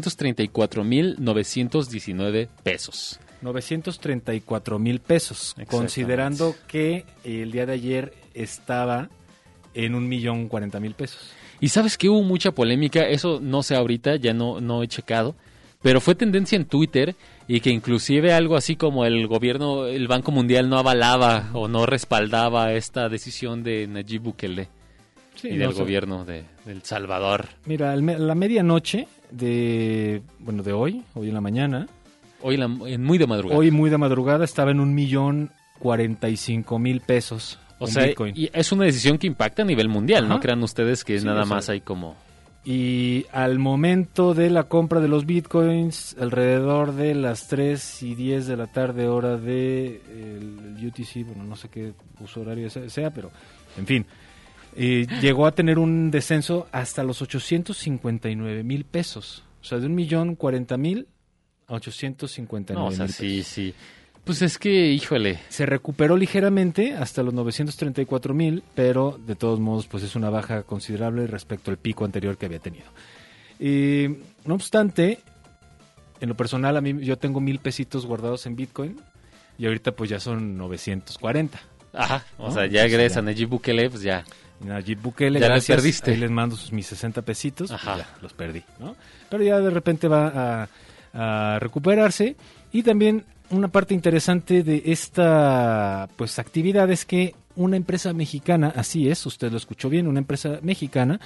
934,919 pesos. 934,000 pesos, considerando que el día de ayer estaba en 1,040,000 pesos. Y sabes que hubo mucha polémica, eso no sé ahorita, ya no he checado, pero fue tendencia en Twitter y que inclusive algo así como el gobierno, el Banco Mundial no avalaba o no respaldaba esta decisión de Nayib Bukele y del gobierno de El Salvador. Mira, la medianoche de hoy en la mañana. Hoy muy de madrugada. Hoy muy de madrugada estaba en 1,045,000 pesos. O sea, Bitcoin. Y es una decisión que impacta a nivel mundial, ¿no? Crean ustedes que nada más hay como... Y al momento de la compra de los bitcoins, alrededor de las 3:10 de la tarde, hora de el UTC, bueno, no sé qué uso horario sea, pero en fin, llegó a tener un descenso hasta los 859,000 pesos. O sea, de 1,040,000 a 859,000 pesos. Sí. Pues es que, híjole. Se recuperó ligeramente hasta los 934,000, pero de todos modos pues es una baja considerable respecto al pico anterior que había tenido. No obstante, en lo personal a mí yo tengo 1,000 pesitos guardados en Bitcoin y ahorita pues ya son 940. Ajá, o sea, ya gracias a Nayib Bukele, pues ya. Nayib Bukele, ya gracias, los perdiste. Ahí les mando mis 60 pesitos, pues ya los perdí, ¿no? Pero ya de repente va a recuperarse Y también una parte interesante de esta pues actividad es que una empresa mexicana, así es, usted lo escuchó bien, una empresa mexicana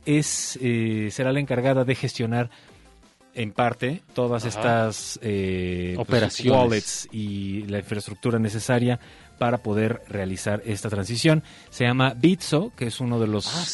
será la encargada de gestionar en parte todas estas operaciones, wallets y la infraestructura necesaria para poder realizar esta transición. Se llama Bitso, que es uno de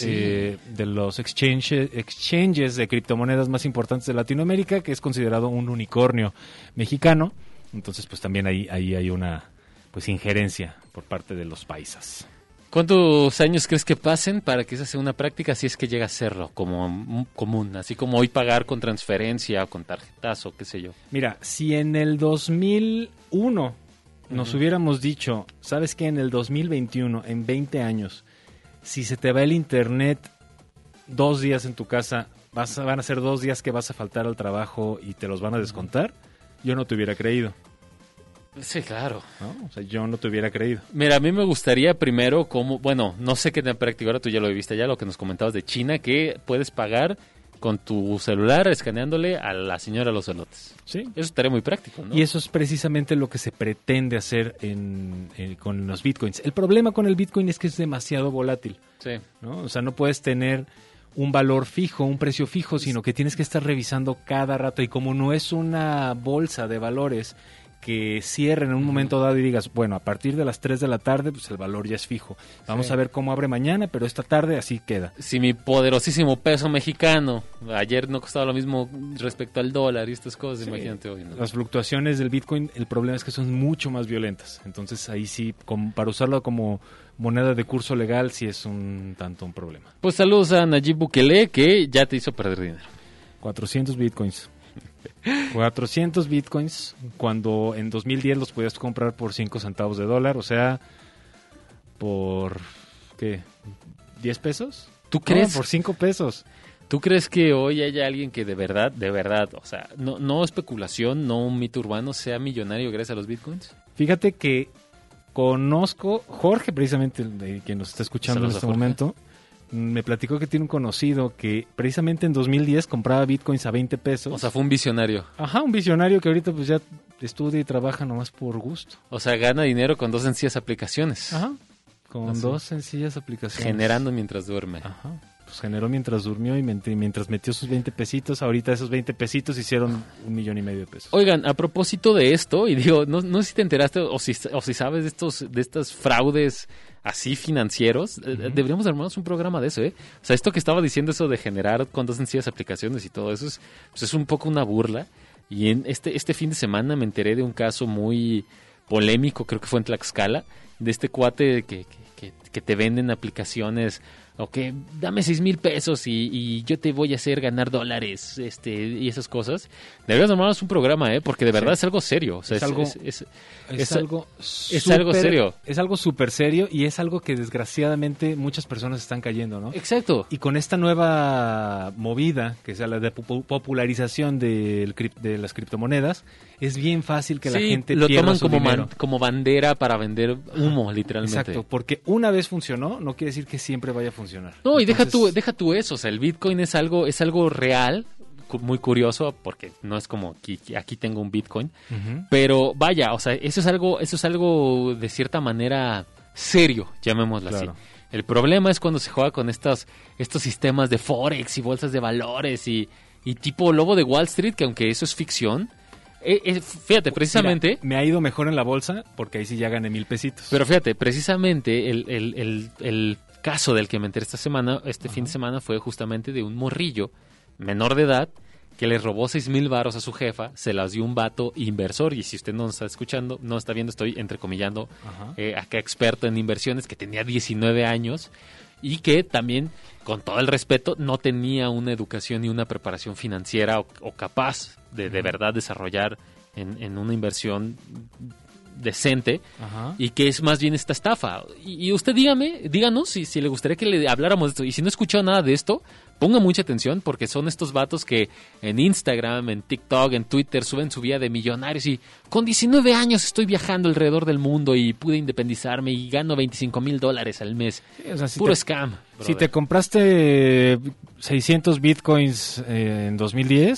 los exchanges de criptomonedas más importantes de Latinoamérica, que es considerado un unicornio mexicano. Entonces, pues también ahí hay una pues injerencia por parte de los paisas. ¿Cuántos años crees que pasen para que esa sea una práctica si es que llega a serlo como común? Así como hoy pagar con transferencia o con tarjetazo, qué sé yo. Mira, si en el 2001 nos hubiéramos dicho, ¿sabes qué? En el 2021, en 20 años, si se te va el internet 2 días en tu casa, van a ser 2 días que vas a faltar al trabajo y te los van a descontar, yo no te hubiera creído. Sí, claro. ¿No? O sea, yo no te hubiera creído. Mira, a mí me gustaría primero no sé qué tan práctico, ahora tú ya lo viste ya, lo que nos comentabas de China, que puedes pagar con tu celular escaneándole a la señora los elotes. Sí. Eso estaría muy práctico, ¿no? Y eso es precisamente lo que se pretende hacer con los bitcoins. El problema con el bitcoin es que es demasiado volátil, Sí. ¿no? O sea, no puedes tener un valor fijo, un precio fijo, sino que tienes que estar revisando cada rato. Y como no es una bolsa de valores que cierren en un momento dado y digas, bueno, a partir de las 3 de la tarde, pues el valor ya es fijo. Vamos a ver cómo abre mañana, pero esta tarde así queda. Si mi poderosísimo peso mexicano ayer no costaba lo mismo respecto al dólar y estas cosas, imagínate hoy, ¿no? Las fluctuaciones del Bitcoin, el problema es que son mucho más violentas. Entonces ahí sí, para usarlo como moneda de curso legal, sí es un problema. Pues saludos a Nayib Bukele, que ya te hizo perder dinero. 400 Bitcoins. 400 Bitcoins, cuando en 2010 los podías comprar por 5 centavos de dólar, o sea, por, ¿qué? ¿10 pesos? ¿Tú crees? No, por 5 pesos. ¿Tú crees que hoy haya alguien que de verdad, o sea, no especulación, no un mito urbano, sea millonario gracias a los bitcoins? Fíjate que conozco, Jorge precisamente, quien nos está escuchando Saludos en este a Jorge. momento, me platicó que tiene un conocido que precisamente en 2010 compraba bitcoins a 20 pesos. O sea, fue un visionario. Ajá, un visionario que ahorita pues ya estudia y trabaja nomás por gusto. O sea, gana dinero con 2 sencillas aplicaciones. Ajá, con Así. 2 sencillas aplicaciones. Generando mientras duerme. Ajá, pues generó mientras durmió y mientras metió sus 20 pesitos, ahorita esos 20 pesitos hicieron 1.5 millones de pesos. Oigan, a propósito de esto, y digo, no sé si te enteraste o si sabes de estos fraudes así financieros, deberíamos armarnos un programa de eso, ¿eh? O sea, esto que estaba diciendo, eso de generar con 2 sencillas aplicaciones y todo eso, es un poco una burla. Y en este fin de semana me enteré de un caso muy polémico, creo que fue en Tlaxcala, de este cuate que te venden aplicaciones, o que dame 6,000 pesos y yo te voy a hacer ganar dólares, y esas cosas. Deberíamos armarnos un programa, porque de verdad es algo serio. O sea, Es algo algo serio. Es algo súper serio y es algo que desgraciadamente muchas personas están cayendo, ¿no? Exacto. Y con esta nueva movida, que es la de popularización de las criptomonedas, es bien fácil que la gente lo pierda toman su dinero. como bandera para vender humo, literalmente. Exacto, porque una vez funcionó, no quiere decir que siempre vaya a funcionar. No, y Entonces, deja tú eso, o sea, el Bitcoin es algo real, muy curioso, porque no es como aquí tengo un Bitcoin, pero vaya, o sea, eso es algo de cierta manera serio, llamémoslo Claro. así. El problema es cuando se juega con estos sistemas de Forex y bolsas de valores y tipo lobo de Wall Street, que aunque eso es ficción, fíjate, precisamente... Mira, me ha ido mejor en la bolsa porque ahí sí ya gané 1,000 pesitos. Pero fíjate, precisamente el caso del que me enteré este fin de semana, fue justamente de un morrillo menor de edad que le robó 6,000 varos a su jefa, se las dio un vato inversor, y si usted no está escuchando, no está viendo, estoy entrecomillando, acá experto en inversiones, que tenía 19 años y que también, con todo el respeto, no tenía una educación ni una preparación financiera o capaz de verdad desarrollar en una inversión decente, y que es más bien esta estafa. Y usted díganos si le gustaría que le habláramos de esto. Y si no escuchó nada de esto, ponga mucha atención, porque son estos vatos que en Instagram, en TikTok, en Twitter suben su vida de millonarios y con 19 años estoy viajando alrededor del mundo y pude independizarme y gano $25,000 al mes. Sí, o sea, Puro scam. Si brother. te compraste 600 bitcoins en 2010,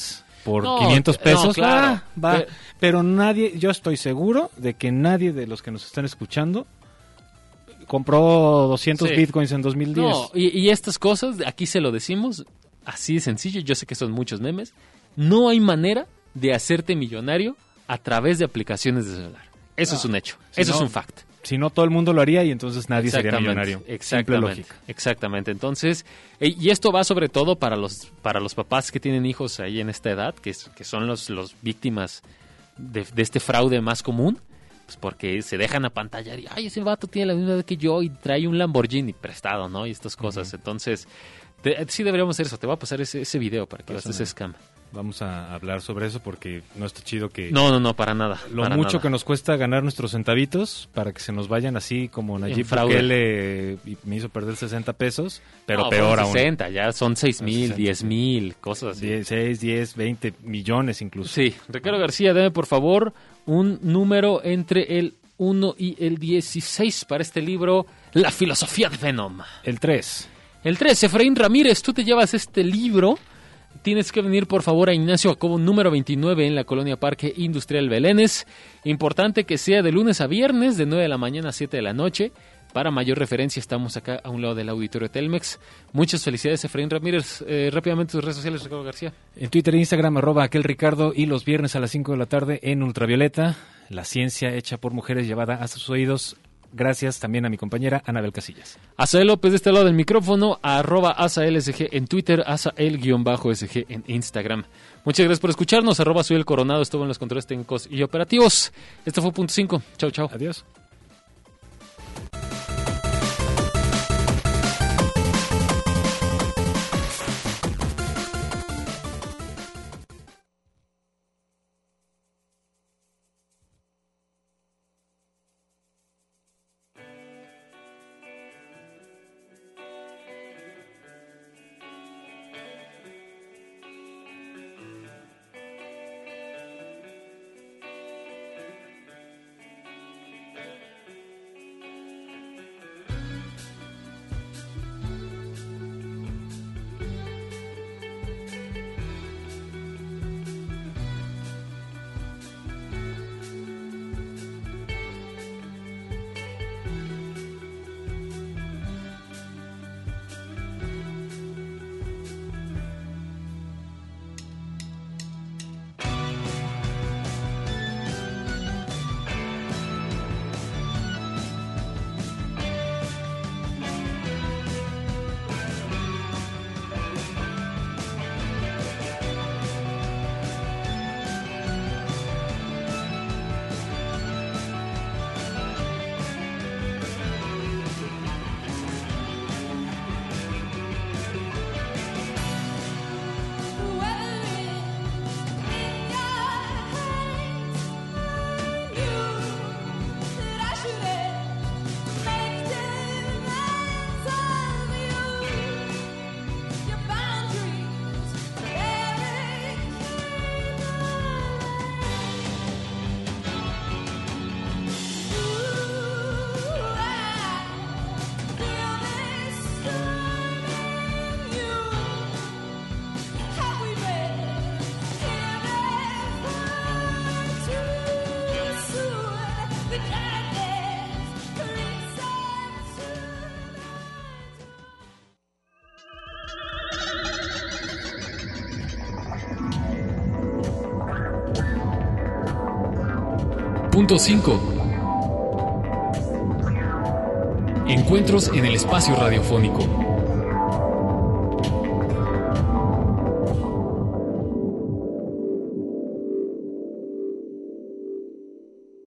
por No, 500 pesos, no, claro. va. Pero nadie, yo estoy seguro de que nadie de los que nos están escuchando compró 200 Sí. bitcoins en 2010. No, y estas cosas, aquí se lo decimos, así de sencillo, yo sé que son muchos memes, no hay manera de hacerte millonario a través de aplicaciones de celular. Eso es un hecho, si eso no, es un fact. Si no, todo el mundo lo haría y entonces nadie sería millonario. Simple Exactamente, lógica. exactamente. Entonces, y esto va sobre todo para los papás que tienen hijos ahí en esta edad, que son los víctimas de este fraude más común, pues porque se dejan apantallar y, ay, ese vato tiene la misma edad que yo y trae un Lamborghini prestado, ¿no? Y estas cosas. Entonces, sí deberíamos hacer eso. Te voy a pasar ese video para que veas ese scam. Vamos a hablar sobre eso porque no está chido que... No, para nada. Lo para mucho nada. que nos cuesta ganar nuestros centavitos para que se nos vayan así como Nayib fraude. Bukele y me hizo perder 60 pesos, pero No, peor fueron aún. 60, ya son 6,000, 60. 10,000, cosas así. 6, 10, 20 millones incluso. Sí, Ricardo García, dame por favor un número entre el 1 y el 16 para este libro, La filosofía de Venom. El 3. El 3, Efraín Ramírez, tú te llevas este libro. Tienes que venir por favor a Ignacio Jacobo número 29 en la Colonia Parque Industrial Belénes. Importante que sea de lunes a viernes de 9 de la mañana a 7 de la noche. Para mayor referencia estamos acá a un lado del auditorio Telmex. Muchas felicidades, Efraín Ramírez. Rápidamente tus redes sociales, Ricardo García. En Twitter e Instagram, @aquelricardo, y los viernes a las 5 de la tarde en Ultravioleta, la ciencia hecha por mujeres llevada a sus oídos. Gracias también a mi compañera Anabel Casillas. Asael López de este lado del micrófono, @AsaelSG en Twitter, Asael_SG en Instagram. Muchas gracias por escucharnos, @Soy el Coronado, estuvo en los controles técnicos y operativos. Esto fue Punto 5. Chau, chau. Adiós. Punto 5. Encuentros en el espacio radiofónico.